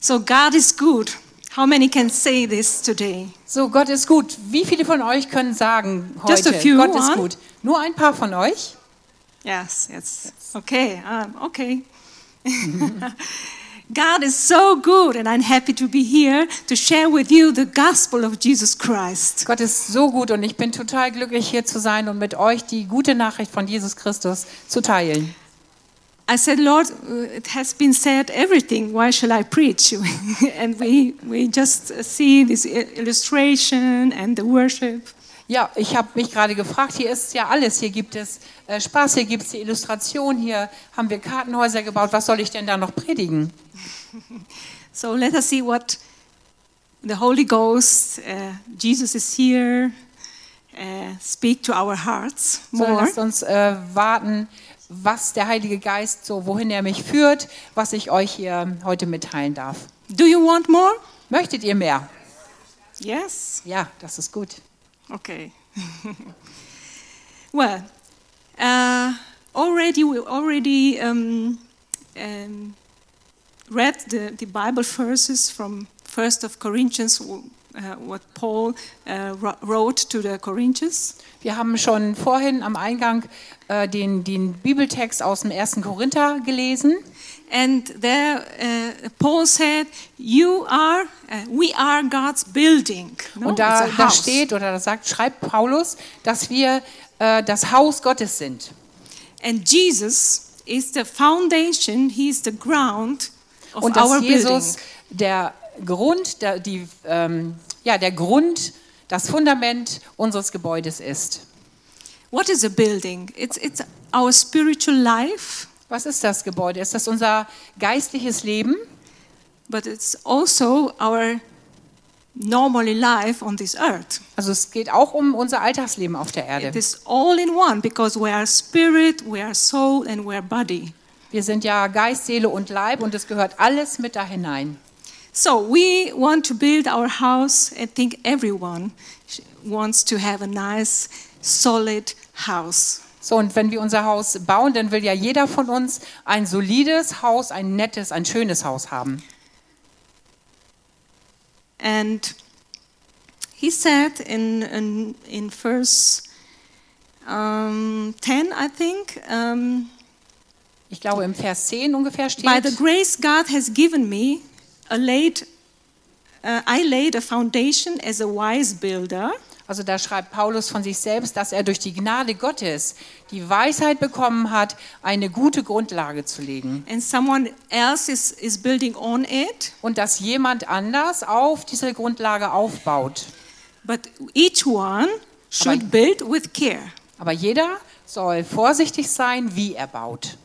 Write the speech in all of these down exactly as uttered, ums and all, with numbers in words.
So God is good. How many can say this today? So, Gott ist gut. Wie viele von euch können sagen Just a heute, few, Gott ist one? gut? Nur ein paar von euch? Yes, yes. Okay, um, okay. God is so good and I'm happy to be here to share with you the gospel of Jesus Christ. Gott ist so gut und ich bin total glücklich, hier zu sein und mit euch die gute Nachricht von Jesus Christus zu teilen. I said, Lord, it has been said everything. Why shall I preach? And we we just see this illustration and the worship. Ja, ich habe mich gerade gefragt, hier ist ja alles. Hier gibt es äh, Spaß, hier gibt es die Illustration, hier haben wir Kartenhäuser gebaut. Was soll ich denn da noch predigen? So let us see what the Holy Ghost, uh, Jesus is here, uh, speak to our hearts So, more. lasst uns äh, warten, was der Heilige Geist, so wohin er mich führt, was ich euch hier heute mitteilen darf. Do you want more? Möchtet ihr mehr? Yes. Ja, das ist gut. Okay. Well, uh, already we already um, um, read the, the Bible verses from First of Corinthians, uh, what Paul uh, wrote to the Corinthians. Wir haben schon vorhin am Eingang äh, den, den Bibeltext aus dem ersten Korinther gelesen. And there uh, Paul said, "You are, uh, we are God's building." No? Und da, It's a da house. steht oder da sagt, schreibt Paulus, dass wir äh, das Haus Gottes sind. And Jesus is the foundation. He is the ground of Und our dass Jesus building. der Grund, der, die, ähm, ja, der Grund, das Fundament unseres Gebäudes ist. What is a building? It's it's our spiritual life, Was ist das Gebäude? Ist das unser geistliches Leben? but it's also our normal life on this earth. Also es geht auch um unser Alltagsleben auf der It Erde. is all in one because we are spirit, we are soul, and we are body. Wir sind ja Geist, Seele und Leib und es gehört alles mit da hinein. So we want to build our house. I think everyone sh- wants to have a nice, solid house. So, und wenn wir unser Haus bauen, dann will ja jeder von uns ein solides Haus, ein nettes, ein schönes Haus haben. And he said in in, in verse um, ten, I think, um, Ich glaube, im Vers zehn ungefähr steht, by the grace God has given me, a laid, uh, I laid a foundation as a wise builder. also da schreibt Paulus von sich selbst, dass er durch die Gnade Gottes die Weisheit bekommen hat, eine gute Grundlage zu legen. And someone else is, is building on it. Und dass jemand anders auf diese Grundlage aufbaut. But each one should Aber- build with care. Aber jeder soll vorsichtig sein, wie er baut.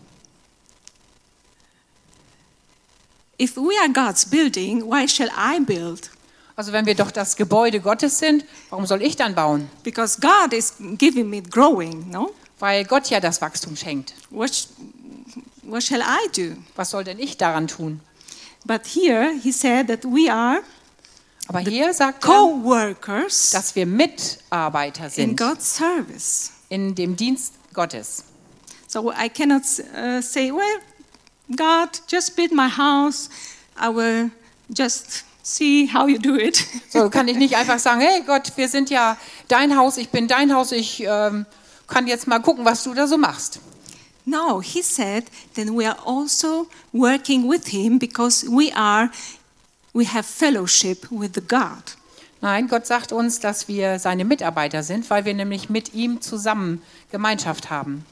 If we are God's building, why shall I build? Also wenn wir doch das Gebäude Gottes sind, warum soll ich dann bauen? Because God is giving me growing, no? Weil Gott ja das Wachstum schenkt. What, sh- what shall I do? Was soll denn ich daran tun? But here he said that we are Aber hier sagt er, co-workers dass wir Mitarbeiter in sind God's service. in dem Dienst Gottes. So I cannot uh, say, well, God, just build my house. I will just see how you do it. So kann ich nicht einfach sagen, hey Gott, wir sind ja dein Haus, ich bin dein Haus, ich ähm, kann jetzt mal gucken, was du da so machst. No, he said, then we are also working with him because we are, we have fellowship with the God. Nein, Gott sagt uns, dass wir seine Mitarbeiter sind, weil wir nämlich mit ihm zusammen Gemeinschaft haben.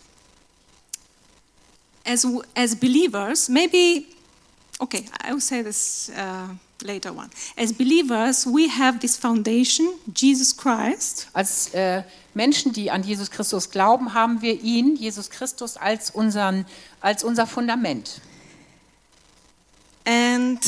As as believers, maybe, okay, I will say this uh, later on. As believers, we have this foundation, Jesus Christ, Als äh, Menschen, die an Jesus Christus glauben, haben wir ihn, Jesus Christus, als, unseren, als unser Fundament. and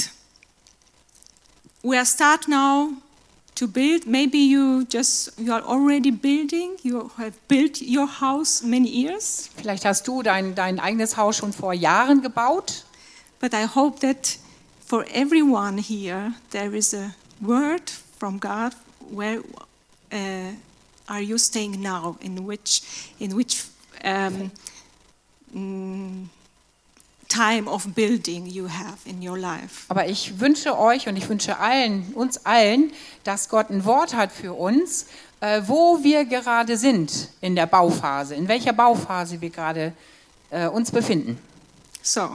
we are start now to build. Maybe you just you are already building. You have built your house many years, Vielleicht hast du dein, dein eigenes Haus schon vor Jahren gebaut, but I hope that for everyone here there is a word from God. Where uh, are you staying now? In which in which um, mm, time of building you have in your life. Aber ich wünsche euch und ich wünsche allen, uns allen, dass Gott ein Wort hat für uns, äh, wo wir gerade sind in der Bauphase, in welcher Bauphase wir gerade äh, uns befinden. So,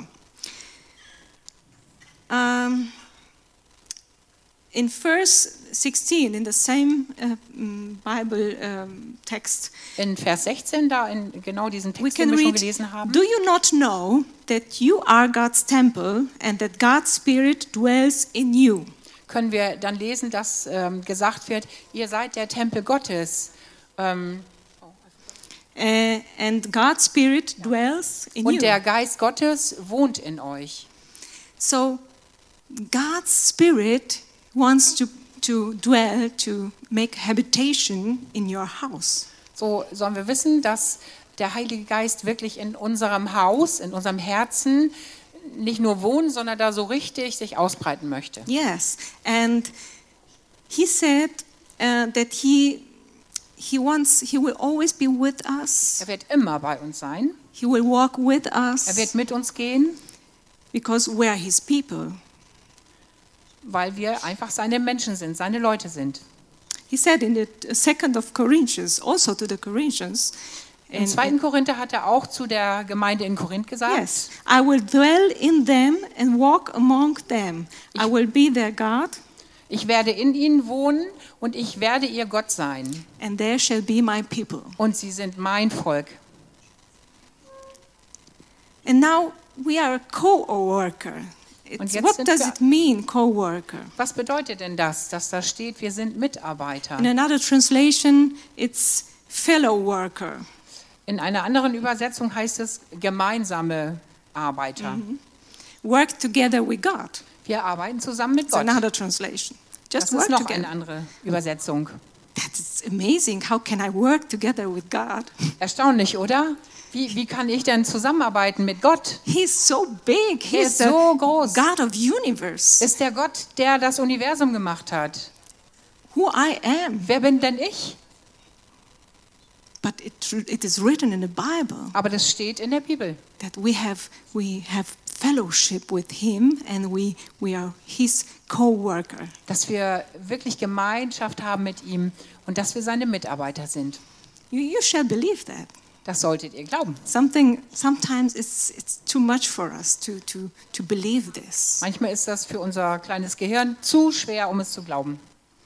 um, in verse sixteen, in the same uh, mm, Bible um, text, In Vers sechzehn, da in genau diesen we Text, can den wir schon read, gelesen haben. "Do you not know that you are God's temple and that God's Spirit dwells in you?" Können wir dann lesen, dass ähm, gesagt wird, ihr seid der Tempel Gottes. Ähm, Uh, and God's Spirit dwells in you. und der Geist Gottes wohnt in euch. So God's Spirit wants to, to dwell, to make habitation in your house. So sollen wir wissen, dass der Heilige Geist wirklich in unserem Haus, in unserem Herzen nicht nur wohnen, sondern da so richtig sich ausbreiten möchte. Yes, and he said uh, that he he wants he will always be with us. Er wird immer bei uns sein. He will walk with Er wird us mit uns gehen, because we are his people. weil wir einfach seine Menschen sind, seine Leute sind. He said in the second of Corinthians, also to the Corinthians, Im in- zweiten Korinther hat er auch zu der Gemeinde in Korinth gesagt, yes, I will dwell in them and walk among them. I will be their God, ich werde in ihnen wohnen und ich werde ihr Gott sein. and they shall be my people. Und sie sind mein Volk. And now we are a co-worker. Und It's, jetzt what sind does wir- it mean, co-worker? Was bedeutet denn das, dass da steht, wir sind Mitarbeiter? In another translation, it's fellow worker. In einer anderen Übersetzung heißt es gemeinsame Arbeiter. Work together with God. Wir arbeiten zusammen mit It's Gott. another translation. Das Just ist work noch together. eine andere Übersetzung. That's amazing. How can I work together with God? Erstaunlich, oder? Wie, wie kann ich denn zusammenarbeiten mit Gott? He's so big. Er He's ist the so groß. God of universe. Ist der Gott, der das Universum gemacht hat. Who I am. Wer bin denn ich? But it, it is written in the Bible Aber das steht in der Bibel, that we have we have fellowship with Him and we we are His co-worker. dass wir wirklich Gemeinschaft haben mit ihm und dass wir seine Mitarbeiter sind. You, you shall believe that. Das solltet ihr glauben. Something sometimes it's it's too much for us to to to believe this. Manchmal ist das für unser kleines Gehirn zu schwer, um es zu glauben.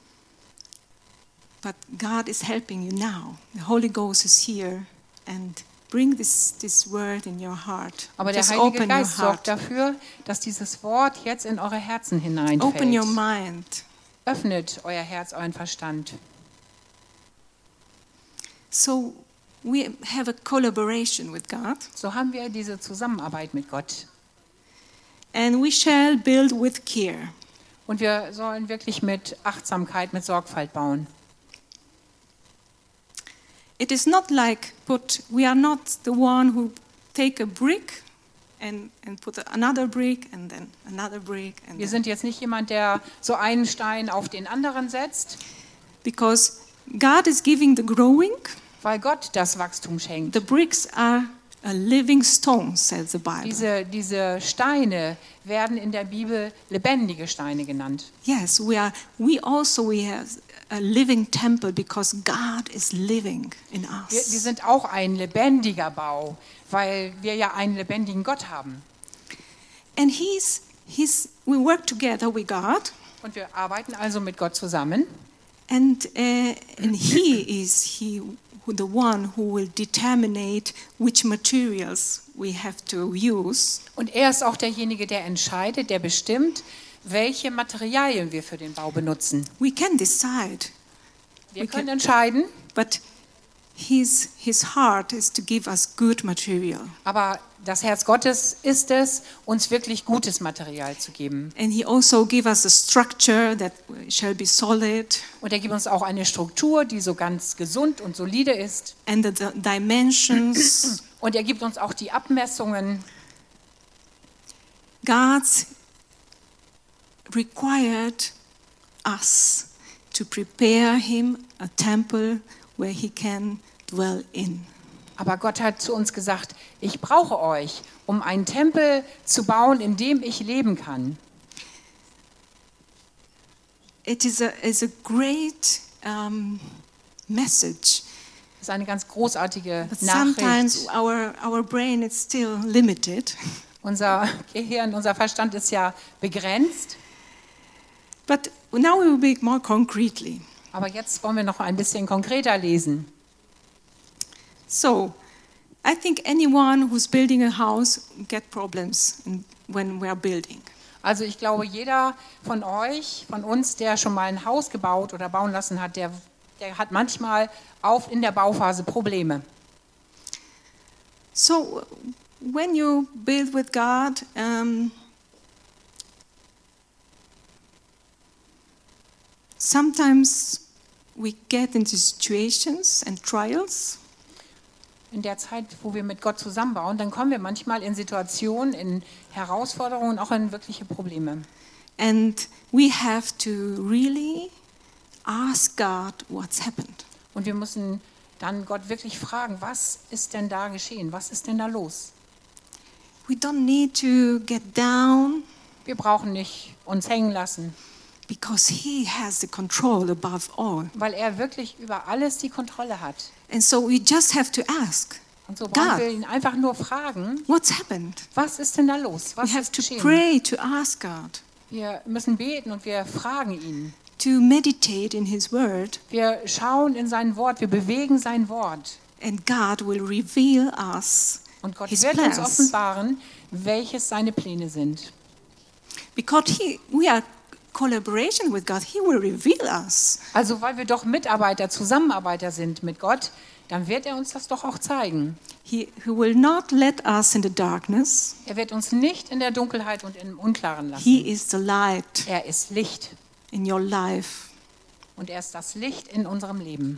But God is helping you now. The Holy Ghost is here and bring this this word in your heart. Aber der Just Heilige open Geist your sorgt heart. dafür, dass dieses Wort jetzt in eure Herzen Open hineinfällt. your mind. Öffnet euer Herz, euren Verstand. So we have a collaboration with God So haben wir diese Zusammenarbeit mit Gott. and we shall build with care. Und wir sollen wirklich mit Achtsamkeit, mit Sorgfalt bauen. It is not like put we are not the one who take a brick and and put another brick and then another brick and Wir then, sind jetzt nicht jemand, der so einen Stein auf den anderen setzt, because God is giving the growing. weil Gott das Wachstum schenkt. The bricks are a living stone, says the Bible. Diese, diese Steine werden in der Bibel lebendige Steine genannt. Yes, we are. We also we have a living temple because God is living in Wir, wir us. sind auch ein lebendiger Bau, weil wir ja einen lebendigen Gott haben. And He's He's. We work together with God, Und wir arbeiten also mit Gott zusammen. and uh, and He is He who the one who will determine which materials we have to use. Und er ist auch derjenige, der entscheidet, der bestimmt, welche Materialien wir für den Bau benutzen. We can decide, Wir We können can- entscheiden, but His His heart is to give us good material. aber das Herz Gottes ist es, uns wirklich gutes Material zu geben. And He also give us a structure that shall be solid, Und er gibt uns auch eine Struktur, die so ganz gesund und solide ist. and the, the dimensions. Und er gibt uns auch die Abmessungen. God's required us to prepare Him a temple where He can dwell in. Aber Gott hat zu uns gesagt, ich brauche euch, um einen Tempel zu bauen, in dem ich leben kann. It is a, is a great um, message. Das ist eine ganz großartige But sometimes Nachricht. our, our brain is still limited. Unser Gehirn, unser Verstand ist ja begrenzt. But now we will be more concretely. Aber jetzt wollen wir noch ein bisschen konkreter lesen. So, I think anyone who's building a house get problems in, when we are building. Also ich glaube, jeder von euch, von uns, der schon mal ein Haus gebaut oder bauen lassen hat, der, der hat manchmal auch in der Bauphase Probleme. So, when you build with God, um, sometimes we get into situations and trials In der Zeit, wo wir mit Gott zusammenbauen, dann kommen wir manchmal in Situationen, in Herausforderungen, auch in wirkliche Probleme. and we have to really ask God what's happened. Und wir müssen dann Gott wirklich fragen, was ist denn da geschehen? Was ist denn da los? We don't need to get down Wir brauchen nicht uns hängen lassen, because He has the control above all. weil er wirklich über alles die Kontrolle hat. And so we just have to ask, Und so brauchen God, wir ihn einfach nur fragen, what's happened? was ist denn da los? Was We have ist to geschehen? pray to ask God, Wir müssen beten und wir fragen ihn. to meditate in His Word, Wir schauen in sein Wort, wir bewegen sein Wort. and God will reveal us Und Gott His wird uns plans. offenbaren, welches seine Pläne sind. Because He, we are collaboration with God. He will reveal us. Also weil wir doch Mitarbeiter, Zusammenarbeiter sind mit Gott, dann wird er uns das doch auch zeigen. He, he will not let us in the darkness. Er wird uns nicht in der Dunkelheit und im Unklaren lassen. He is the light Er ist Licht in your life. und er ist das Licht in unserem Leben.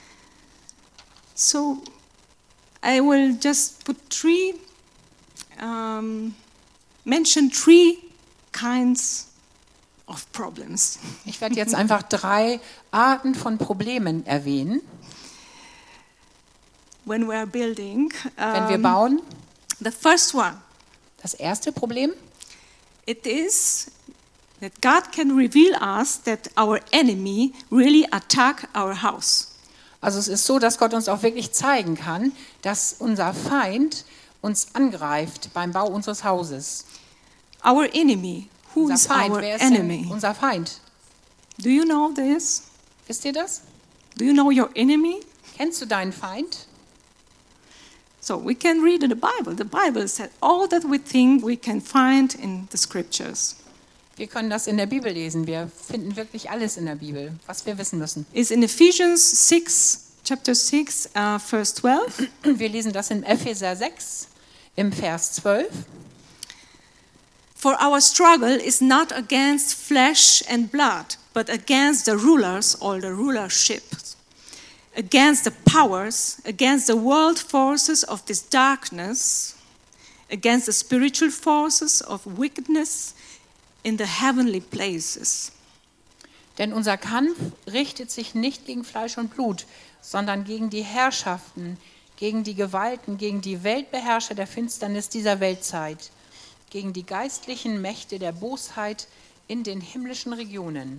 So I will just put three, um, mention three kinds of problems. Ich werde jetzt einfach drei Arten von Problemen erwähnen, When we are building, wenn wir Um, bauen. the first one, Das erste Problem, it is that God can reveal us that our enemy really attack our house. also es ist so, dass Gott uns auch wirklich zeigen kann, dass unser Feind uns angreift beim Bau unseres Hauses. Our enemy, who Unser is Feind, our wer ist enemy? denn unser Feind? Do you know this? Wisst ihr das? Do you know your enemy? Kennst du deinen Feind? So we can read in the Bible. The Bible said all that we think we can find in the scriptures. Wir können das in der Bibel lesen. Wir finden wirklich alles in der Bibel, was wir wissen müssen. It's in Ephesians six, chapter six, uh, verse twelve. Wir lesen das in Epheser sechs, im Vers zwölf. For our struggle is not against flesh and blood, but against the rulers or the rulerships, against the powers, against the world forces of this darkness, against the spiritual forces of wickedness in the heavenly places. Denn unser Kampf richtet sich nicht gegen Fleisch und Blut, sondern gegen die Herrschaften, gegen die Gewalten, gegen die Weltbeherrscher der Finsternis dieser Weltzeit, gegen die geistlichen Mächte der Bosheit in den himmlischen Regionen.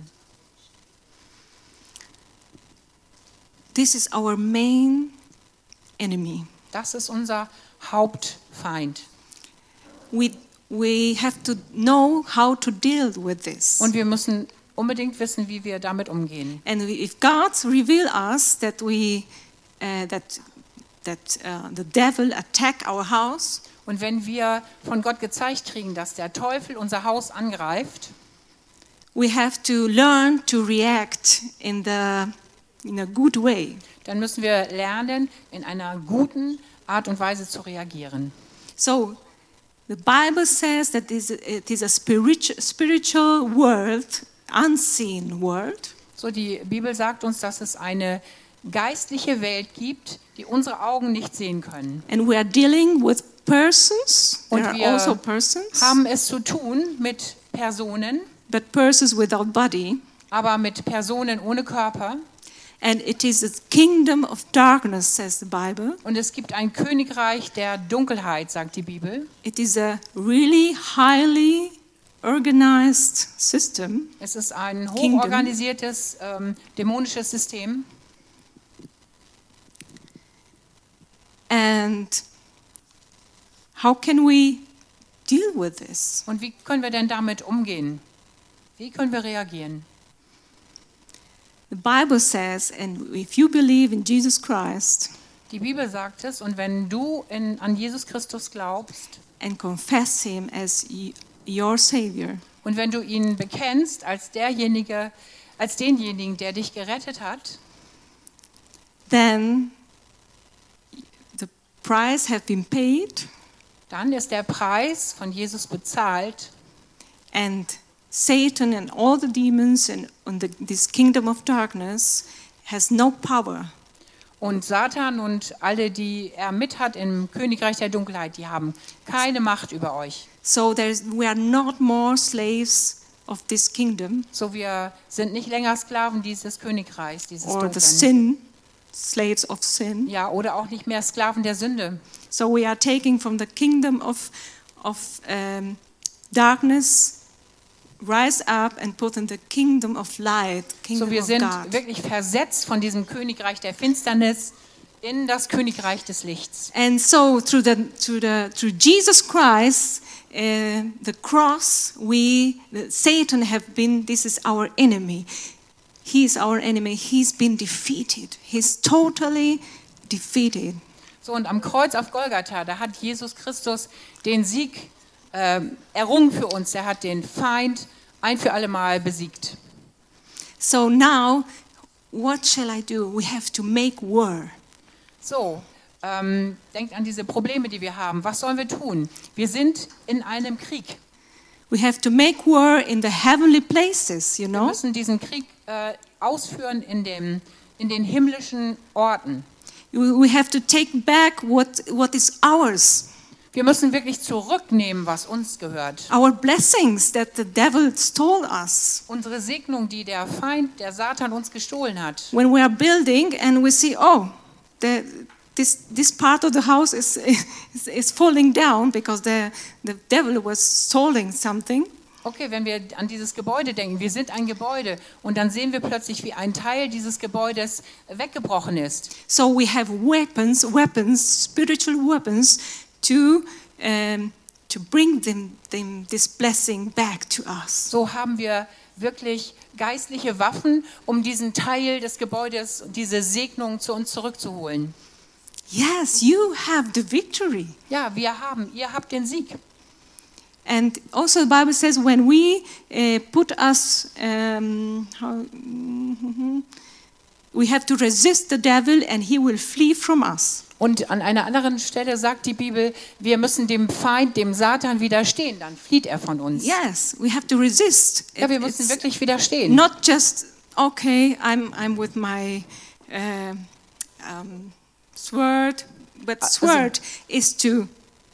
This is our main enemy. Das ist unser Hauptfeind. We, we have to know how to deal with this. Und wir müssen unbedingt wissen, wie wir damit umgehen. And if God reveal us that we uh, that that uh, the devil attack our house, Und wenn wir von Gott gezeigt kriegen, dass der Teufel unser Haus angreift, we have to learn to react in the in a good way. dann müssen wir lernen, in einer guten Art und Weise zu reagieren. So the Bible says that is- it is a spiritual spiritual world, unseen world, So, die Bibel sagt uns, dass es eine geistliche Welt gibt, die unsere Augen nicht sehen können. and we are dealing with persons. Und There are wir also persons, Haben es zu tun mit Personen, but persons without body. aber mit Personen ohne Körper. And it is a kingdom of darkness, says the Bible. Und es gibt ein Königreich der Dunkelheit, sagt die Bibel. It is a really highly organized system. Es ist ein Kingdom. hochorganisiertes ähm, dämonisches System. And how can we deal with this? Und wie können wir denn damit umgehen? Wie können wir reagieren? The Bible says, and if you believe in Jesus Christ Die Bibel sagt es, und wenn du in, an Jesus Christus glaubst and confess him as y- your Savior, und wenn du ihn bekennst als derjenige, als denjenigen, der dich gerettet hat, then the price has been paid dann ist der Preis von Jesus bezahlt and Satan and all the demons and, and the, this kingdom of darkness has no power. und Satan und alle, die er mit hat im Königreich der Dunkelheit, die haben keine Macht über euch. So there's, we are not more slaves of this kingdom So, wir sind nicht länger Sklaven dieses Königreichs, dieses or the Dunklen. sin, slaves of sin. Ja, oder auch nicht mehr Sklaven der Sünde. So we are taking from the kingdom of, of um, darkness, rise up and put in the kingdom of light, kingdom So, wir of sind God. wirklich versetzt von diesem Königreich der Finsternis in das Königreich des Lichts. And so through the through the through Jesus Christ, uh, the cross, we the, Satan have been. This is our enemy. He is our enemy. He's been defeated. He's totally defeated. So, und am Kreuz auf Golgatha, da hat Jesus Christus den Sieg äh, errungen für uns. Er hat den Feind ein für alle Mal besiegt. So now, what shall I do? We have to make war. So, ähm, denkt an diese Probleme, die wir haben. Was sollen wir tun? Wir sind in einem Krieg. We have to make war in the heavenly places. You Wir know. müssen diesen Krieg äh, ausführen in, dem, in den himmlischen Orten. We we have to take back what what is ours. Wir müssen wirklich zurücknehmen, was uns gehört. Our blessings that the devil stole us. Unsere Segnung, die der Feind, der Satan uns gestohlen hat. When we are building and we see, oh, the, this this part of the house is is, is falling down because the the devil was stealing something. Okay, wenn wir an dieses Gebäude denken, wir sind ein Gebäude und dann sehen wir plötzlich, wie ein Teil dieses Gebäudes weggebrochen ist. So we have weapons, weapons, spiritual weapons to um, to bring them, them this blessing back to us. So haben wir wirklich geistliche Waffen, um diesen Teil des Gebäudes, diese Segnung zu uns zurückzuholen. Yes, you have the victory. Ja, wir haben, ihr habt den Sieg. And also the Bible says when we uh, put us, um, how, mhm, we have to resist the devil and he will flee from us. Und an einer anderen Stelle sagt die Bibel, wir müssen dem Feind, dem Satan widerstehen, dann flieht er von uns. Yes, we have to resist. Ja, wir It- müssen it's wirklich widerstehen. not just okay. I'm I'm with my uh, um, sword, but Also- sword is to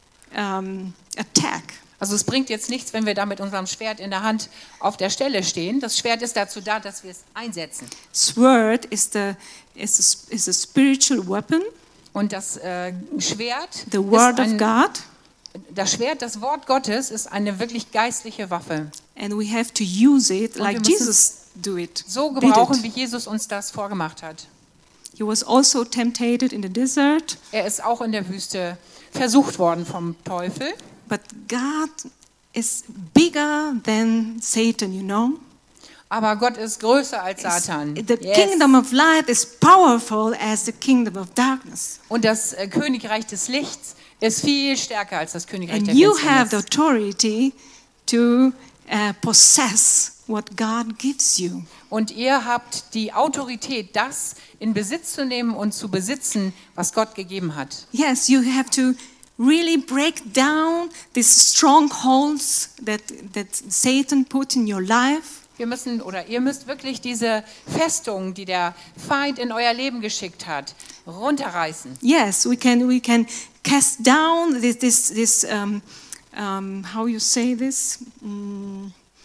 um, attack. Also es bringt jetzt nichts, wenn wir da mit unserem Schwert in der Hand auf der Stelle stehen. Das Schwert ist dazu da, dass wir es einsetzen. Sword is the is a, is a spiritual weapon. Und das äh, Schwert, The word ist of ein, God, das Schwert, das Wort Gottes, ist eine wirklich geistliche Waffe. and we have to use it wir like müssen Jesus do it. So did gebrauchen, it. wie Jesus uns das vorgemacht hat. He was also tempted in the desert, Er ist auch in der Wüste versucht worden vom Teufel. but God is bigger than Satan, you know. Aber Gott ist größer als It's- Satan. The Yes. kingdom of light is powerful as the kingdom of darkness. Und das äh, Königreich des Lichts ist viel stärker als das Königreich And der you have the Finsternis. authority to uh, possess what God gives you. Und ihr habt die Autorität, das in Besitz zu nehmen und zu besitzen, was Gott gegeben hat. Yes, you have to really break down these strongholds that, that Satan put in your life. Wir müssen oder ihr müsst wirklich diese Festung, die der Feind in euer Leben geschickt hat, runterreißen. Yes, we can we can cast down this this this um, um, how you say this. Mm,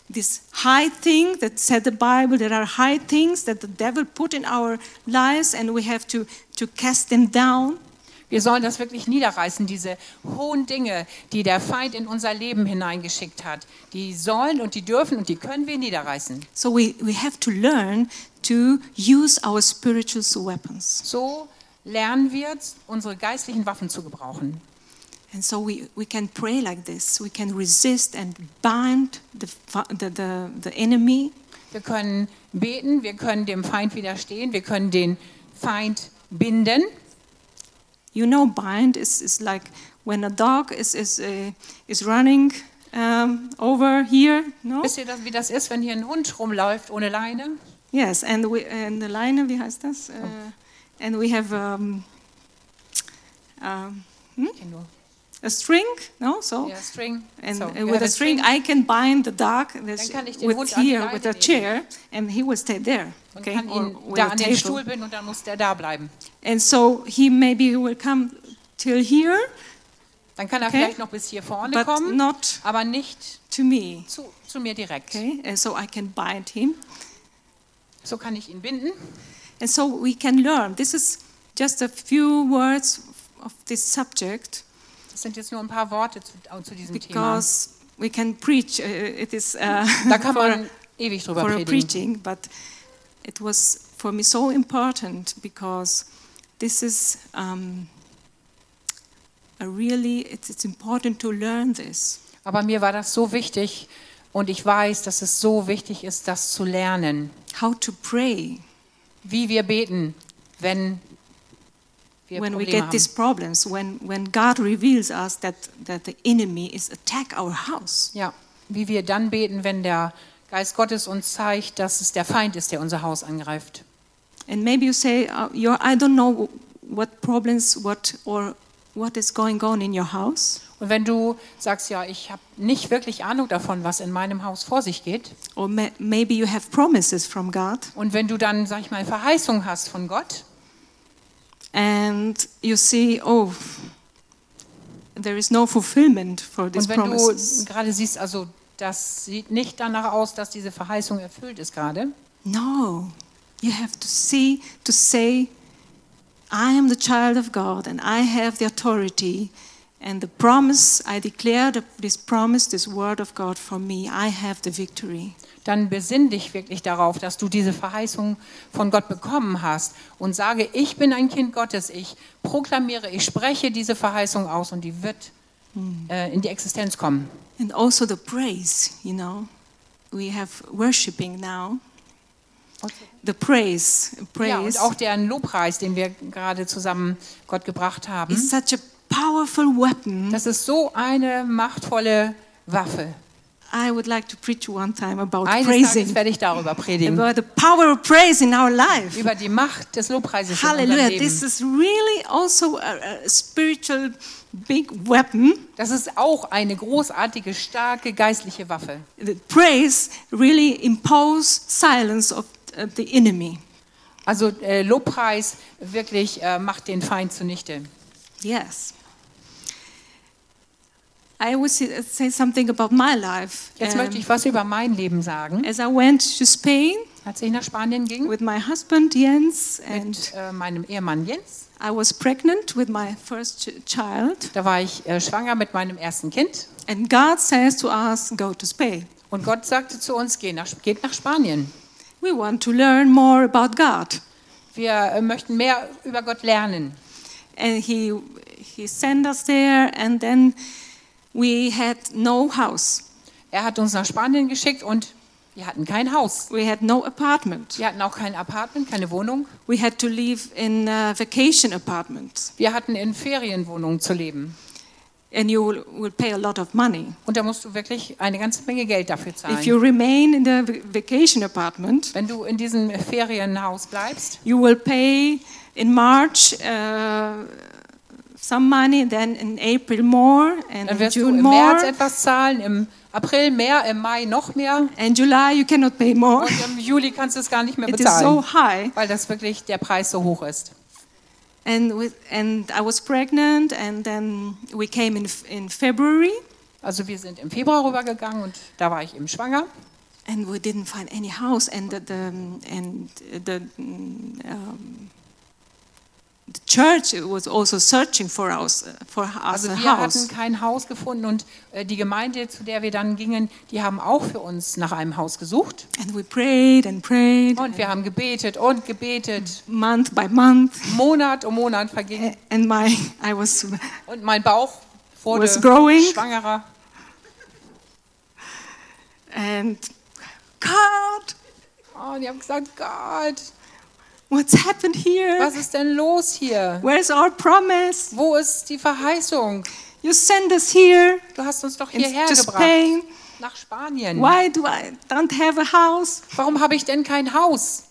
this high thing that said the Bible, there are high things that the devil put in our lives and we have to, to cast them down. Wir sollen das wirklich niederreißen, diese hohen Dinge, die der Feind in unser Leben hineingeschickt hat. Die sollen und die dürfen und die können wir niederreißen. So we, we have to learn to use our spiritual weapons. So lernen wir, unsere geistlichen Waffen zu gebrauchen. And so we, we can pray like this. We can resist and bind the, the, the, the enemy. Wir können beten, wir können dem Feind widerstehen, wir können den Feind binden. You know, bind is, is like when a dog is, is, uh, is running um, over here, no? Wisst ihr, das, wie das ist, wenn hier ein Hund rumläuft ohne Leine? Yes, and, we, and the line, wie heißt das? Uh, Oh. And we have um, um, hmm? Ich kenn nur- a string, no? So, Ja, String. and So, uh, wir with haben a string, I can bind the dog this, kann ich den with Hund an die here, Leine with a nehmen. chair, and he will stay there, und okay? kann Or ihn with da a an den table. Stuhl binden und dann muss der da bleiben. And so he maybe will come till here, Dann kann er Okay. vielleicht noch bis hier vorne but kommen, not aber nicht to me, zu, zu mir direkt. okay? And so I can bind him. So kann ich ihn binden. And so we can learn. This is just a few words of this subject Das sind jetzt nur ein paar Worte zu, zu diesem Thema. because we can preach. Uh, it is uh, Da kann for, man ewig drüber for a predigen. preaching, but it was for me so important because this is um, a really. It's, it's important to learn this. Aber mir war das so wichtig und ich weiß, dass es so wichtig ist, das zu lernen. How to pray Wie wir beten, wenn wir when we Probleme get these haben. problems. When when God reveals us that that the enemy is attack our house. Ja, wie wir dann beten, wenn der Geist Gottes uns zeigt, dass es der Feind ist, der unser Haus angreift. And maybe you say, uh, you're, I don't know what problems, what or what is going on in your house, Und wenn du sagst, ja, ich habe nicht wirklich Ahnung davon, was in meinem Haus vor sich geht, or may, maybe you have promises from God, und wenn du dann, sag ich mal, Verheißung hast von Gott, and you see, oh, there is no fulfillment for these und wenn promises. du gerade siehst, also das sieht nicht danach aus, dass diese Verheißung erfüllt ist gerade, No, you have to see, to say, I am the child of God, and I have the authority. And the promise, I declare the, this promise, this word of God for me, I have the victory. dann besinn dich wirklich darauf, dass du diese Verheißung von Gott bekommen hast und sage, ich bin ein Kind Gottes, ich proklamiere, ich spreche diese Verheißung aus und die wird äh, in die Existenz kommen. And also the praise, you know. We have worshiping now. The praise, Ja, praise und auch der Lobpreis, den wir gerade zusammen Gott gebracht haben, is such a powerful weapon. das ist so eine machtvolle Waffe. I would like to preach one time about Eines Tages praising, werde ich darüber predigen, about the power of praise in our life. über die Macht des Lobpreises in unserem Hallelujah! This Leben. is really also a, a spiritual big weapon. Das ist auch eine großartige, starke geistliche Waffe. The praise really impose silence of uh, the enemy. Also äh, Lobpreis wirklich äh, macht den Feind zunichte. Yes. I will say say something about my life. Jetzt Um, möchte ich was über mein Leben sagen. as I went to Spain Als ich nach Spanien ging with my husband Jens, and mit äh, meinem Ehemann Jens, I was pregnant with my first ch- child, da war ich äh, schwanger mit meinem ersten Kind and God says to us, "Go to Spain. und Gott sagte zu uns, Geh nach, geht nach Spanien. We want to learn more about God." Wir äh, möchten mehr über Gott lernen. And he he sent us there, and then we had no house. Er hat uns nach Spanien geschickt und wir hatten kein Haus. We had no apartment. Wir hatten auch kein Apartment, keine Wohnung. We had to live in a vacation apartment, Wir hatten in Ferienwohnungen zu leben. and you will, will pay a lot of money. Und da musst du wirklich eine ganze Menge Geld dafür If you zahlen. remain in the va- vacation apartment, Wenn du in diesem Ferienhaus bleibst, you will pay in March uh, some money, then in April more, and dann in wirst du June im März more, etwas zahlen, im April mehr, im Mai noch mehr and July you cannot pay more. und im Juli kannst du es gar nicht mehr It is so bezahlen, high. weil das wirklich der Preis so hoch ist. And with, and I was pregnant, and then we came in in February, Also wir sind im Februar rübergegangen und da war ich eben schwanger. and we didn't find any house, and the, the and the um, the church was also searching for us for us Also a wir house. hatten kein Haus gefunden und äh, die Gemeinde, zu der wir dann gingen, die haben auch für uns nach einem Haus gesucht. And we prayed and prayed, Und wir haben gebetet und gebetet. month by month, Monat um Monat verging and my I was und mein Bauch wurde Was growing. schwangerer. and God, Oh, und ich habe gesagt, Gott, what's happened here? was ist denn los hier? Where's our promise? Wo ist die Verheißung? You send us here Du hast uns doch in, hierher to gebracht, Spain. nach Spanien. Why do I don't have a house? Warum habe ich denn kein Haus?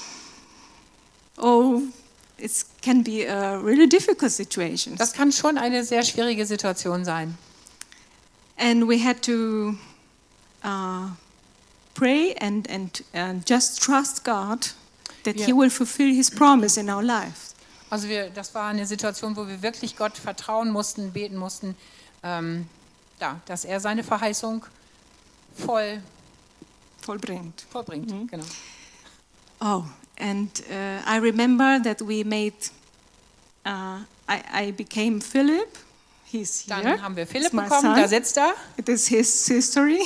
Oh, it can be a really difficult situation. Das kann schon eine sehr schwierige Situation sein. And we had to uh, pray and, and, and just trust God that Ja. He will fulfill His promise in our lives. Also wir, das war eine Situation, wo wir wirklich Gott vertrauen mussten, beten mussten, ähm, ja, dass er seine Verheißung voll Vollbringt. vollbringt. Genau. Oh, and uh, I remember that we made, uh, I, I became Philip. He's here. Dann haben wir Philipp It's my bekommen, son. da sitzt er. It is his history.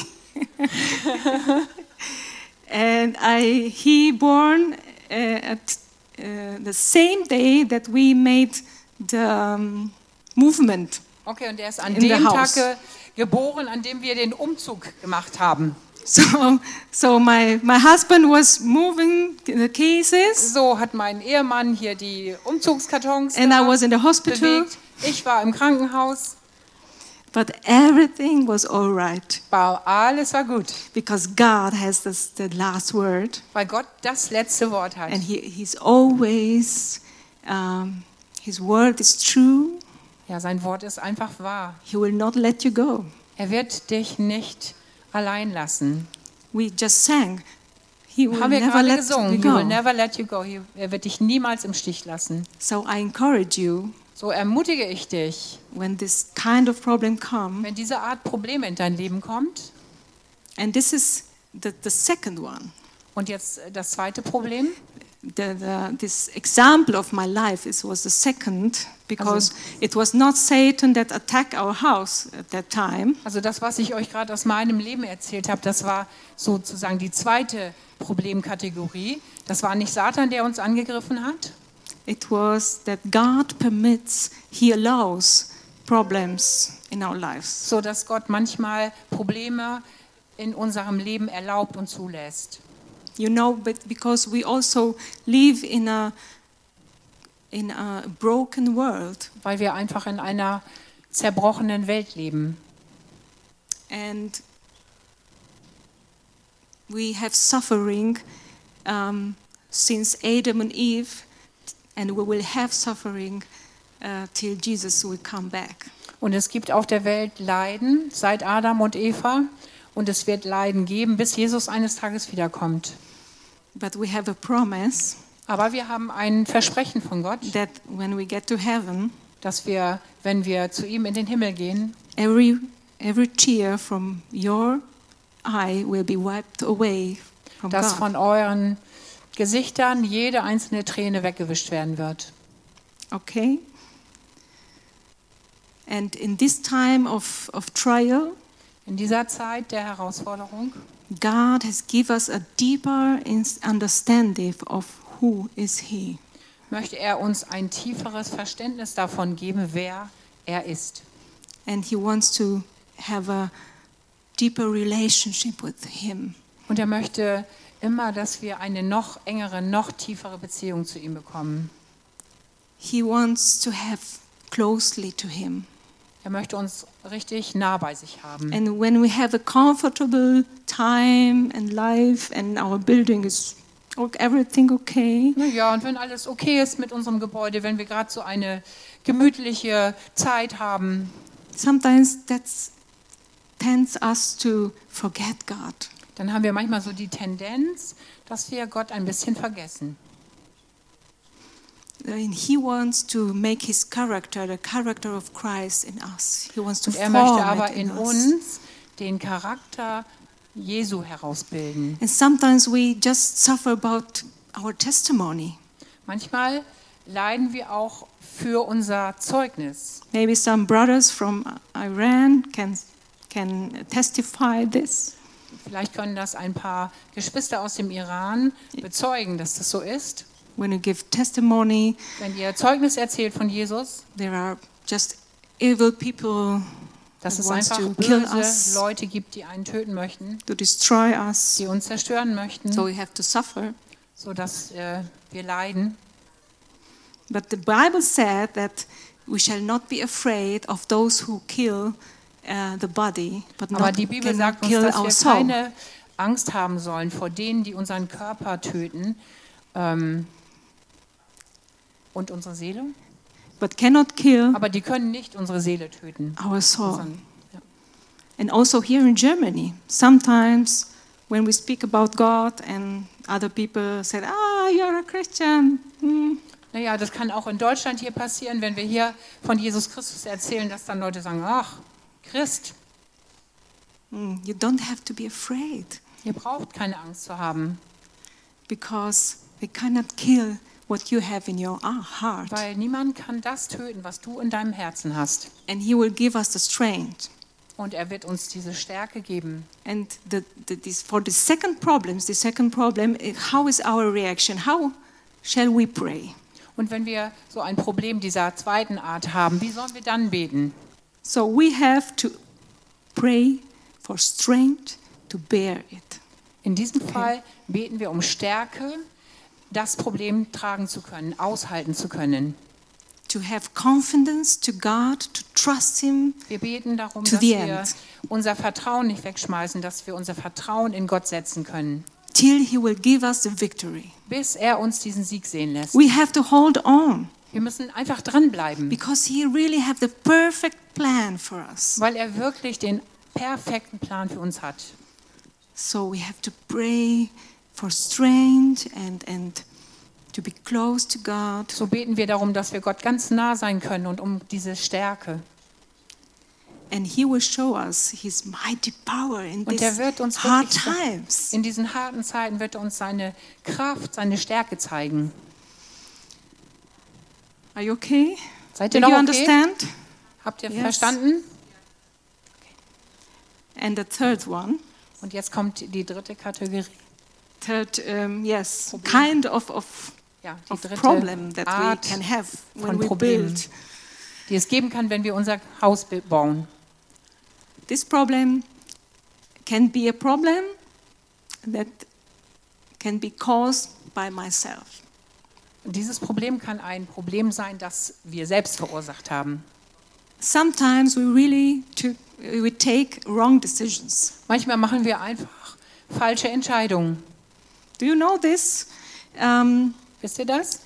And I, he born uh, at uh, the same day that we made the um, movement. Okay, und er ist an In the dem house. Tag ge geboren, an dem wir den Umzug gemacht haben. So, so my, my husband was moving the cases, So hat mein Ehemann hier die Umzugskartons and I da was in the hospital, bewegt. Ich war im Krankenhaus. but everything was all right War, alles war gut, because God has this, the last word, weil Gott das letzte Wort hat. and he, He's always, um, His word is true. Ja, sein Wort ist einfach wahr. He will not let you go. Er wird dich nicht allein lassen. We just sang. He will Haben wir never gerade let gesungen. you He will go. never let you go. He- Er wird dich niemals im Stich lassen. So I encourage you, So ermutige ich dich, when this kind of problem come, wenn diese Art Problem in dein Leben kommt. and this is the, the second one. Und jetzt äh, das zweite Problem. The, the, this example of my life is, was the second because it was not Satan that attacked our house at that time. Also das, was ich euch gerade aus meinem Leben erzählt habe, das war sozusagen die zweite Problemkategorie. Das war nicht Satan, der uns angegriffen hat. It was that God permits, He allows problems in our lives. So dass Gott manchmal Probleme in unserem Leben erlaubt und zulässt. You know, but because we also live in a in a broken world, Weil wir einfach in einer zerbrochenen Welt leben. and we have suffering um, since Adam and Eve, and we will have suffering uh, till Jesus will come back. Und es gibt auf der Welt Leiden seit Adam und Eva. Und es wird Leiden geben, bis Jesus eines Tages wiederkommt. But we have a promise Aber wir haben ein Versprechen von Gott, that when we get to heaven, dass wir, wenn wir zu ihm in den Himmel gehen, every every tear from your eye will be wiped away from dass God. von euren Gesichtern jede einzelne Träne weggewischt werden wird. Okay? And in this time of, of trial, In dieser Zeit der Herausforderung God has given us a deeper ins- understanding of who is He. möchte er uns ein tieferes Verständnis davon geben, wer er ist. And He wants to have a deeper relationship with Him. Und er möchte immer, dass wir eine noch engere, noch tiefere Beziehung zu ihm bekommen. He wants to have closely to Him. Er möchte uns richtig nah bei sich haben. And when we have a comfortable time and life and our building is o- everything okay, Ja, und wenn alles okay ist mit unserem Gebäude, wenn wir gerade so eine gemütliche Zeit haben, sometimes that tends us to forget God. dann haben wir manchmal so die Tendenz, dass wir Gott ein bisschen vergessen. And He wants to make His character, the character of Christ in us. He wants to Und er form möchte aber it in in us. uns den Charakter Jesu herausbilden. And sometimes we just suffer about our testimony. Manchmal leiden wir auch für unser Zeugnis. Maybe some brothers from Iran can, can testify this. Vielleicht können das ein paar Geschwister aus dem Iran bezeugen, dass das so ist. When you give testimony, Wenn ihr Zeugnis erzählt von Jesus, there are just evil people dass who es wants einfach to kill böse us, Leute gibt, die einen töten möchten, to destroy us. die uns zerstören möchten, So we have to suffer. sodass äh, wir leiden. But the Bible said that we shall not be afraid of those who kill uh, the body, but Aber not die Bibel cannot sagt uns, kill dass our wir soul. keine Angst haben sollen vor denen, die unseren Körper töten ähm, und unsere Seele. But cannot kill Aber die können nicht unsere Seele töten. our soul. Unseren, ja. And also here in Germany, sometimes when we speak about God and other people say, ah, you're a Christian. Hmm. Naja, das kann auch in Deutschland hier passieren, wenn wir hier von Jesus Christus erzählen, dass dann Leute sagen, ach, Christ, Mm, you don't have to be afraid ihr braucht keine Angst zu haben, because they cannot kill what you have in your ah, heart. weil niemand kann das töten, was du in deinem Herzen hast. And He will give us the strength. Und er wird uns diese Stärke geben. And the, the, this, for the second problem, the second problem, eh, how is our reaction? How shall we pray? Und wenn wir so ein Problem dieser zweiten Art haben, wie sollen wir dann beten? So we have to pray for strength to bear it. In diesem Fall beten wir um Stärke, das Problem tragen zu können, aushalten zu können. To have confidence to God, to trust Him. Wir beten darum, To dass the wir end. unser Vertrauen nicht wegschmeißen, dass wir unser Vertrauen in Gott setzen können, Till He will give us the victory. bis er uns diesen Sieg sehen lässt. We have to hold on Wir müssen einfach dranbleiben, because He really have the perfect plan for us. weil er wirklich den perfekten Plan für uns hat. So we have to pray for strength and, and to be close to God. So beten wir darum, dass wir Gott ganz nah sein können und um diese Stärke. And He will show us His mighty power in Und er these wird uns hard wirklich times. in diesen harten Zeiten wird er uns seine Kraft, seine Stärke zeigen. Are you okay? Seid Do ihr you noch okay? understand? Habt ihr Yes. verstanden? And the third one, Und jetzt kommt die dritte Kategorie. third, um, yes, Problem. kind of, of, Ja, die of dritte problem that Art we can have when von we Problemen, build. die es geben kann, wenn wir unser Haus bauen. This problem can be a problem that can be caused by myself. Dieses Problem kann ein Problem sein, das wir selbst verursacht haben. Sometimes we really took, we take wrong decisions. Manchmal machen wir einfach falsche Entscheidungen. Do you know this? Um, Wisst ihr das?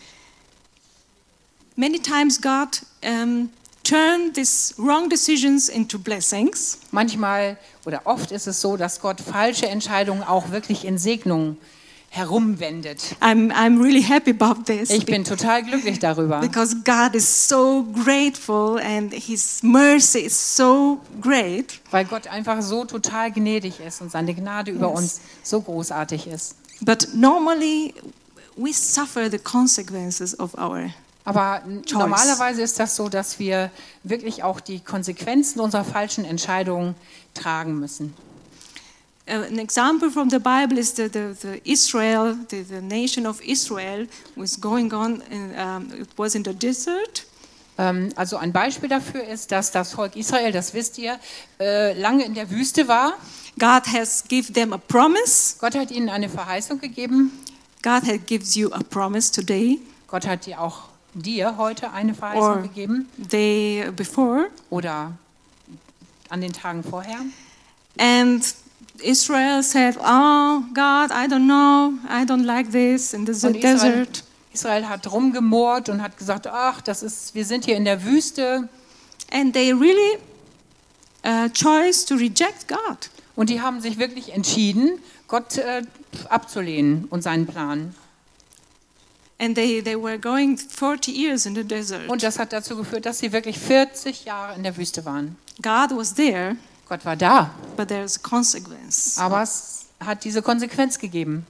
many times God um, turned these wrong decisions into blessings. Manchmal oder oft ist es so, dass Gott falsche Entscheidungen auch wirklich in Segnungen herumwendet. I'm, I'm really happy about this. Ich bin total glücklich darüber, Because God is so grateful and His mercy is so great. weil Gott einfach so total gnädig ist und seine Gnade über Yes. uns so großartig ist. But normally we suffer the consequences of our. Aber n- Choice. normalerweise ist das so, dass wir wirklich auch die Konsequenzen unserer falschen Entscheidungen tragen müssen. Uh, an example from the Bible is the, the, the Israel, the, the nation of Israel was going on, in, um, it was in the desert. Ähm, also ein Beispiel dafür ist, dass das Volk Israel, das wisst ihr, äh, lange in der Wüste war. God has given them a promise. Gott hat ihnen eine Verheißung gegeben. God has gives you a promise today Gott hat dir auch dir heute eine Verheißung Or- gegeben day before. oder an den Tagen vorher. And Israel said, oh, God, I don't know, I don't like this in the Und Israel, desert. Israel hat rumgemurrt und hat gesagt, ach, das ist, wir sind hier in der Wüste. And they really uh, chose to reject God. Und die haben sich wirklich entschieden, Gott äh, abzulehnen und seinen Plan. And they, they were going forty years in the desert. Und das hat dazu geführt, dass sie wirklich vierzig Jahre in der Wüste waren. God was there, Gott war da, but there's a consequence. aber es hat diese Konsequenz gegeben.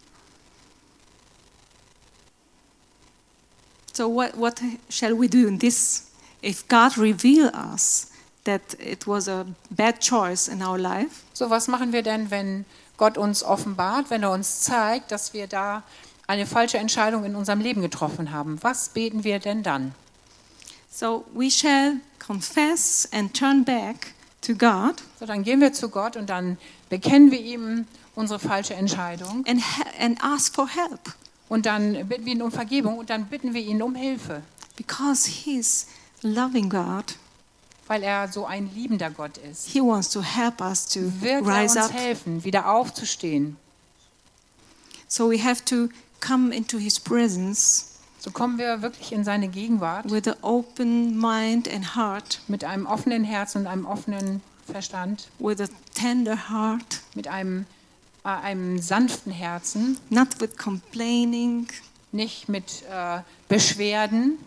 So what, what shall we do in this? If God reveal us that it was a bad choice in our life, So, was machen wir denn, wenn Gott uns offenbart, wenn er uns zeigt, dass wir da eine falsche Entscheidung in unserem Leben getroffen haben? Was beten wir denn dann? so we shall confess and turn back to God So, dann gehen wir zu Gott und dann bekennen wir ihm unsere falsche Entscheidung and, he- and ask for help und dann bitten wir ihn um Vergebung und dann bitten wir ihn um Hilfe, because He's a loving God. weil er so ein liebender Gott ist. He wants to help us to Wird er rise uns up. helfen, wieder aufzustehen. So we have to come into His presence So kommen wir wirklich in seine Gegenwart with an open mind and heart, mit einem offenen Herzen und einem offenen Verstand, with a tender heart, mit einem, äh, einem sanften Herzen, not with complaining. nicht mit äh, Beschwerden.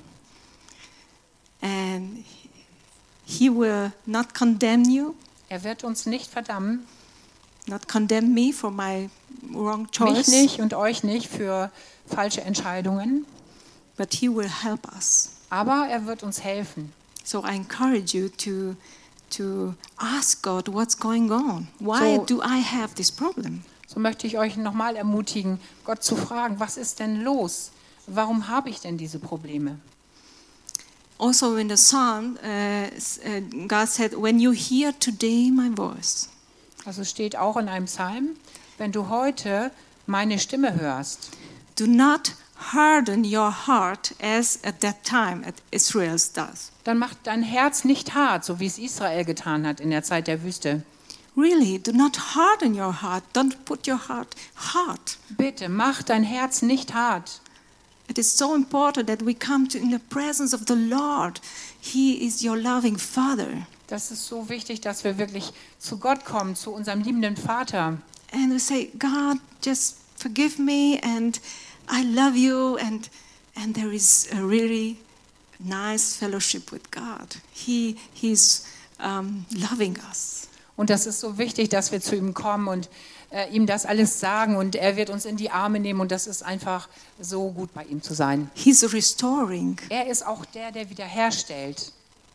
And He will not condemn you, Er wird uns nicht verdammen, not condemn me for my wrong mich choice, nicht und euch nicht für falsche Entscheidungen, but He will help us. aber er wird uns helfen. So I encourage you to to ask God what's going on. Why So- do I have this problem? So möchte ich euch nochmal ermutigen, Gott zu fragen, was ist denn los? Warum habe ich denn diese Probleme? Also in the psalm, uh, s- uh, God said, "When you hear today my voice." Also es steht auch in einem Psalm, wenn du heute meine Stimme hörst, Do not harden your heart as at that time at Israel's does. dann macht dein Herz nicht hart, so wie es Israel getan hat in der Zeit der Wüste. Really, do not harden your heart. Don't put your heart hard. Bitte, mach dein Herz nicht hart. It is so important that we come to in the presence of the Lord. He is your loving Father. Das ist so wichtig, dass wir wirklich zu Gott kommen, zu unserem liebenden Vater. And we say, God, just forgive me and I love you. And, and there is a really nice fellowship with God. He, he's um, loving us. Und das ist so wichtig, dass wir zu ihm kommen und äh, ihm das alles sagen und er wird uns in die Arme nehmen und das ist einfach so gut, bei ihm zu sein. He's restoring. Er ist auch der, der wiederherstellt.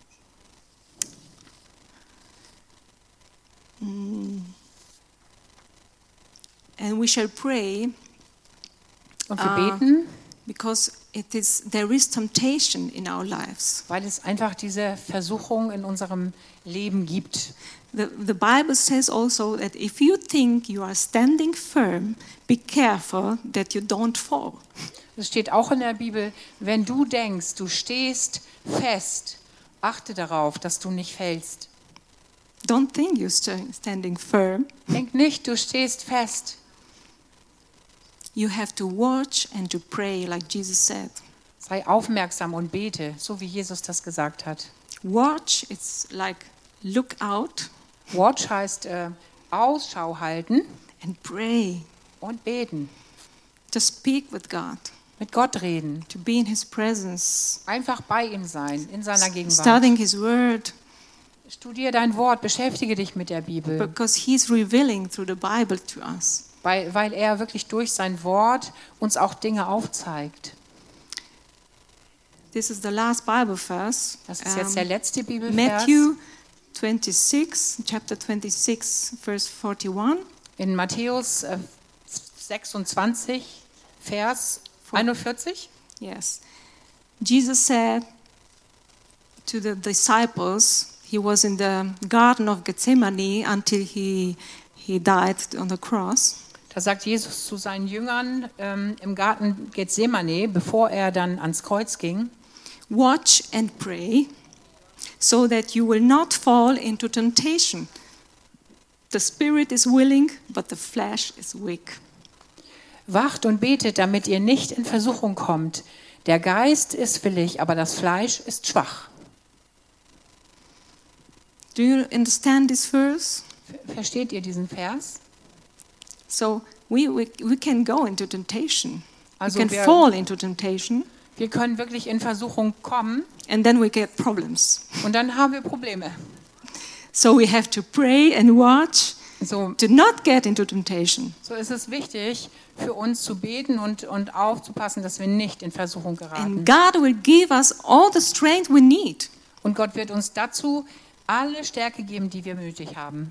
And we shall pray Und wir Ah. beten, because it is, there is temptation in our lives. weil es einfach diese Versuchung in unserem Leben gibt. The, the Bible says also that if you think you are standing firm, be careful that you don't fall. Es steht auch in der Bibel, wenn du denkst, du stehst fest, achte darauf, dass du nicht fällst. Don't think you're sta- standing firm. Denk nicht, du stehst fest. You have to watch and to pray, like Jesus said. Sei aufmerksam und bete, so wie Jesus das gesagt hat. Watch, it's like look out Watch heißt äh, Ausschau halten and pray. und beten. To speak with God, Mit Gott reden. to be in His presence, Einfach bei ihm sein, in seiner Gegenwart. studying His Word, Studier dein Wort, beschäftige dich mit der Bibel, because He's revealing through the Bible to us. weil, weil er wirklich durch sein Wort uns auch Dinge aufzeigt. This is the last Bible verse. Das ist jetzt der Um, letzte Bibelvers. Matthew twenty-six, chapter twenty-six, verse forty-one. In Matthäus äh, sechsundzwanzig, Vers einundvierzig. Yes. Jesus said to the disciples, he was in the Garden of Gethsemane until he, he died on the cross. Da sagt Jesus zu seinen Jüngern ähm, im Garten Gethsemane, bevor er dann ans Kreuz ging: Watch and pray so that you will not fall into temptation. The spirit is willing, but the flesh is weak. Wacht und betet, damit ihr nicht in Versuchung kommt. Der Geist ist willig, aber das Fleisch ist schwach. Do you understand this verse? Ver- Versteht ihr diesen Vers? So we, we, we can go into temptation. Also we can wir- fall into temptation, Wir können wirklich in Versuchung kommen and then we get problems. und dann haben wir Probleme. So we have to pray and watch So, to not get into temptation. so ist es wichtig, für uns zu beten und, und aufzupassen, dass wir nicht in Versuchung And geraten. God will give us all the strength we need. Und Gott wird uns dazu alle Stärke geben, die wir nötig haben.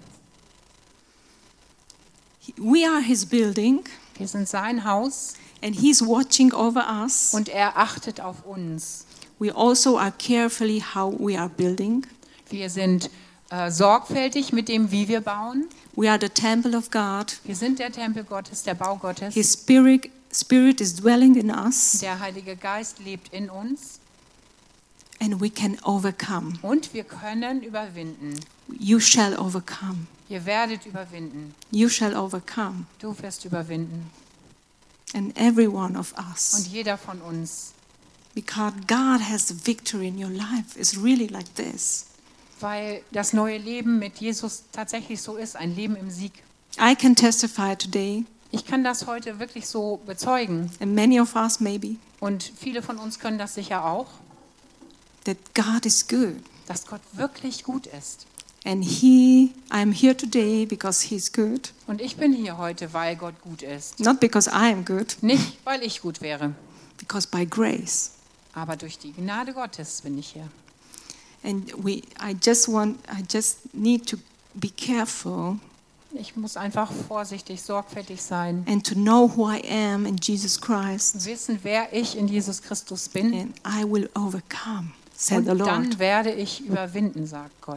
We are His building, Wir sind sein Haus and He's watching over us. und er achtet auf uns. We also are carefully how we are building. Wir sind äh, sorgfältig mit dem, wie wir bauen. We are the temple of God. Wir sind der Tempel Gottes, der Bau Gottes. His spirit, spirit is dwelling in us, Der Heilige Geist lebt in uns and we can overcome. und wir können überwinden. You shall overcome. Ihr werdet überwinden. You shall overcome. Du wirst überwinden. And every one of Und us. jeder von uns. Because God has the victory in your life. It's really like this. Weil das neue Leben mit Jesus tatsächlich so ist, ein Leben im Sieg. I can testify today, Ich kann das heute wirklich so bezeugen. and many of us maybe, Und viele von uns können das sicher auch, that God is good. dass Gott wirklich gut ist. And He, I'm here today because He's good. Und ich bin hier heute, weil Gott gut ist. Not because I am good, Nicht, weil ich gut wäre, because by grace. aber durch die Gnade Gottes bin ich hier. And we, I just want, I just need to be careful Ich muss einfach vorsichtig, sorgfältig sein, and to know who I am in Jesus Christ, wissen, wer ich in Jesus Christus bin. and I will overcome, said Und the Lord. dann werde ich überwinden, sagt Gott.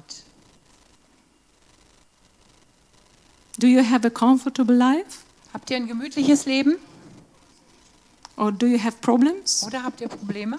Do you have a comfortable life, Habt ihr ein gemütliches Leben or do you have problems? oder habt ihr Probleme?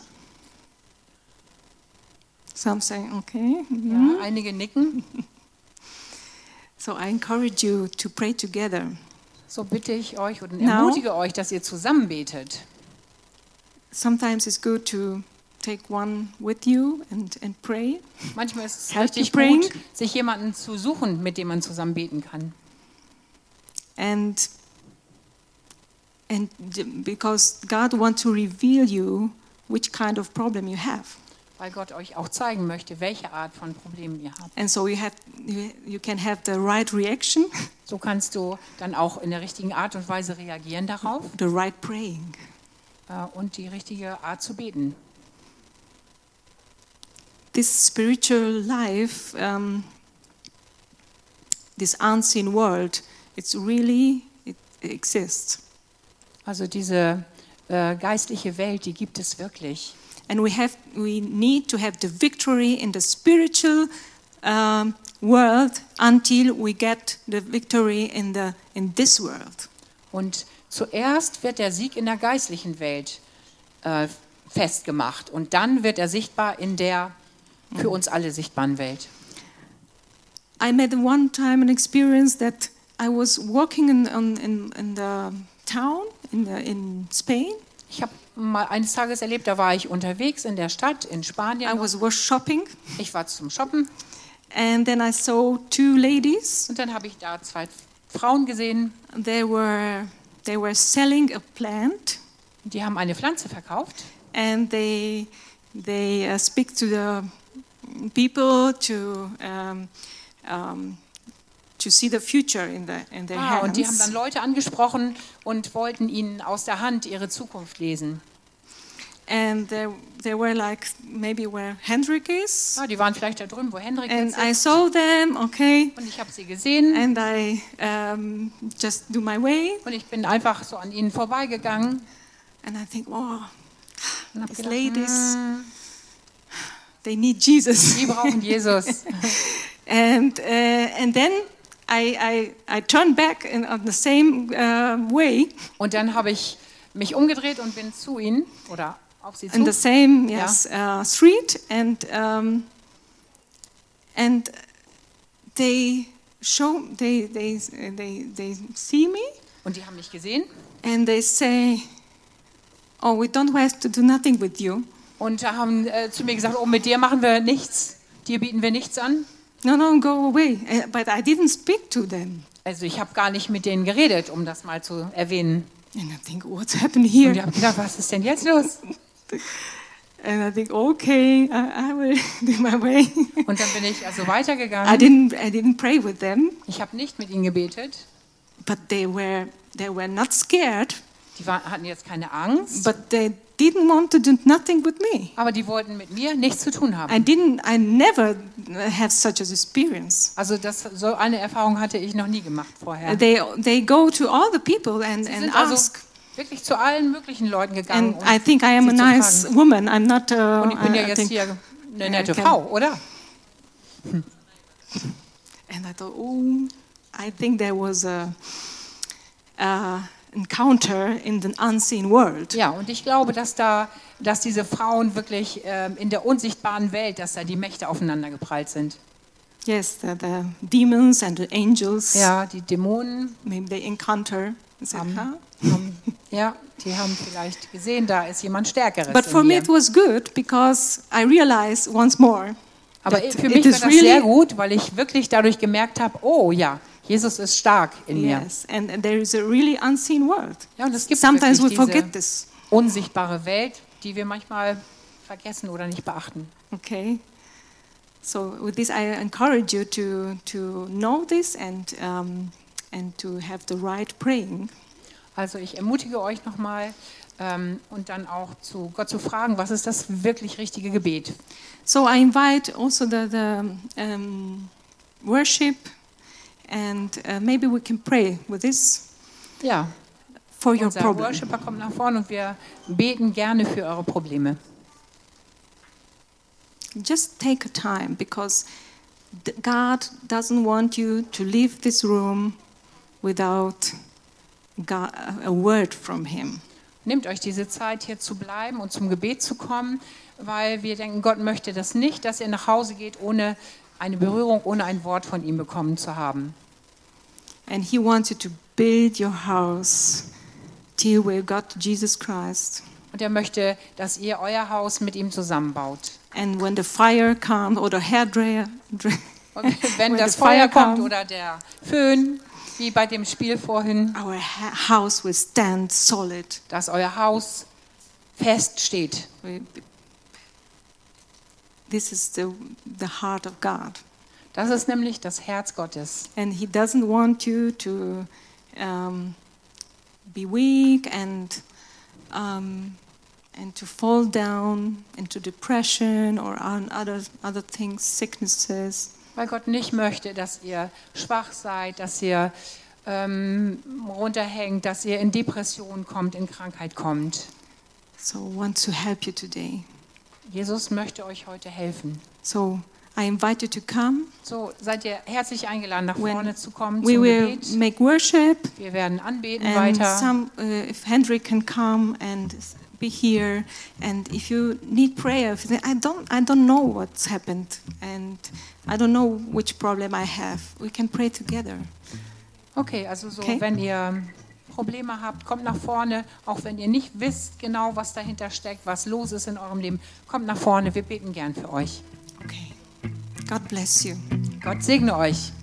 Some say, okay. mhm. Ja, einige nicken. So I encourage you to pray together. So bitte ich euch und Now- ermutige euch, dass ihr zusammen betet. Sometimes it's good to take one with you and, and pray. Manchmal ist es Help richtig you praying? gut, sich jemanden zu suchen, mit dem man zusammen beten kann. And, and because God wants to reveal you which kind of problem you have. Weil Gott euch auch zeigen möchte, welche Art von Problemen ihr habt. And so you, have, you, you can have the right reaction, So kannst du dann auch in der richtigen Art und Weise reagieren darauf the right praying. äh, und die richtige Art zu beten. This spiritual life, um, this unseen world, it's really, it exists. Also diese äh, geistliche Welt, die gibt es wirklich. And we have, we need to have the victory in the spiritual um, world until we get the victory in the in this world. Und zuerst wird der Sieg in der geistlichen Welt äh, festgemacht und dann wird er sichtbar in der für uns alle sichtbaren Welt. I made one time an experience that I was walking in in, in, in the town in the, in Spain. Ich habe mal eines Tages erlebt, da war ich unterwegs in der Stadt in I Spanien. was was shopping, Ich war zum Shoppen and then I saw two ladies. und dann habe ich da zwei Frauen gesehen, They were they were selling a plant, die haben eine Pflanze verkauft and they they uh, speak to the people to um, um, to see the future in the in their ah, und die haben hands. dann Leute angesprochen und wollten ihnen aus der Hand ihre Zukunft lesen. And they they were like maybe where Hendrik is, Ah, die waren vielleicht da drüben, wo Hendrik and jetzt I ist. saw them. Okay, Und ich habe sie gesehen and I um, just do my way, und ich bin einfach so an ihnen vorbeigegangen and I think, oh, und habe these gedacht, ladies, hm, they need Jesus. die brauchen Jesus. And uh, and then I I, I turned back in on the same uh, way, Und dann habe ich mich umgedreht und bin zu ihnen oder auf sie in the zu. same yes uh, street, and um, and they show they they they they see me, Und die haben mich gesehen and they say, "Oh, we don't have to do nothing with you. und haben äh, zu mir gesagt, oh, mit dir machen wir nichts, dir bieten wir nichts an. No, no, go away." Uh, But I didn't speak to them, Also ich habe gar nicht mit denen geredet, um das mal zu erwähnen. and I think, what's happened Und ich here? habe gedacht, was ist denn jetzt los? And I think, okay, I, I will do my way. Und dann bin ich also I weitergegangen. didn't, I didn't pray with them, Ich habe nicht mit ihnen gebetet. but they were, they were not scared, Die war, hatten jetzt keine Angst, but they didn't want to do nothing with me. aber die wollten mit mir nichts zu tun I haben. didn't, I never had such an experience. Also das, so eine Erfahrung hatte ich noch nie gemacht vorher. They, they go to all the people and, Sie and sind also ask. wirklich zu allen möglichen Leuten gegangen, And um I think I am a sie zu nice fragen. woman. I'm not. Uh, Und ich bin ja I- I jetzt think- hier eine nette Okay. Frau, oder? And I thought, oh, I think there was a, a encounter in the unseen world. Ja, und ich glaube, dass da, dass diese Frauen wirklich ähm, in der unsichtbaren Welt, dass da die Mächte aufeinander geprallt sind. Yes, the, the demons and the angels. Ja, die Dämonen, Maybe they encounter. And said, Um, huh? haben, ja, die haben vielleicht gesehen, da ist jemand Stärkeres But for in me, mir. it was good because I realized once more. Aber that für it mich war is das sehr really- gut, weil ich wirklich dadurch gemerkt habe, oh ja, Jesus ist stark in mir. Yes, and, and there is a really unseen world. Ja, und es gibt Sometimes we wirklich forget diese this. unsichtbare Welt, die wir manchmal vergessen oder nicht beachten. Okay. So with this, I encourage you to to know this and um, and to have the right praying. Also ich ermutige euch nochmal ähm, und dann auch zu Gott zu fragen, was ist das wirklich richtige Gebet? So I invite also the the um, worship, and uh, maybe we can pray with this Ja, for your unser problem. Worshipper kommt nach vorne und wir beten gerne für eure Probleme. Just take a time because th- God doesn't want you to leave this room without God, a word from Him. Nehmt euch diese Zeit, hier zu bleiben und zum Gebet zu kommen, weil wir denken, Gott möchte das nicht, dass ihr nach Hause geht, ohne eine Berührung, ohne ein Wort von ihm bekommen zu haben. And He wants you to build your house till we've got Jesus Christ. Und er möchte, dass ihr euer Haus mit ihm zusammenbaut. And when the fire comes or the hairdryer, dra- Und wenn When das the fire Feuer kommt come- oder der Föhn, wie bei dem Spiel vorhin, our ha- house will stand solid. dass euer Haus fest steht. We- This is the, the heart of God. Das ist nämlich das Herz Gottes. And He doesn't want you to um, be weak and um, and to fall down into depression or on other other things, sicknesses. Weil Gott nicht möchte, dass ihr schwach seid, dass ihr ähm, runterhängt, dass ihr in Depression kommt, in Krankheit kommt. So I want to help you today. Jesus möchte euch heute helfen. So I invite you to come. So seid ihr herzlich eingeladen, nach When vorne zu kommen We zum will Gebet. make worship, Wir werden anbeten and weiter. some uh, if Hendrik can come and be here, and if you need prayer, if you say, I don't I don't know what's happened and I don't know which problem I have, we can pray together. Okay, also so, Okay. wenn ihr Probleme habt, kommt nach vorne, auch wenn ihr nicht wisst genau, was dahinter steckt, was los ist in eurem Leben, kommt nach vorne, wir beten gern für euch. Okay. God bless you. Gott segne euch.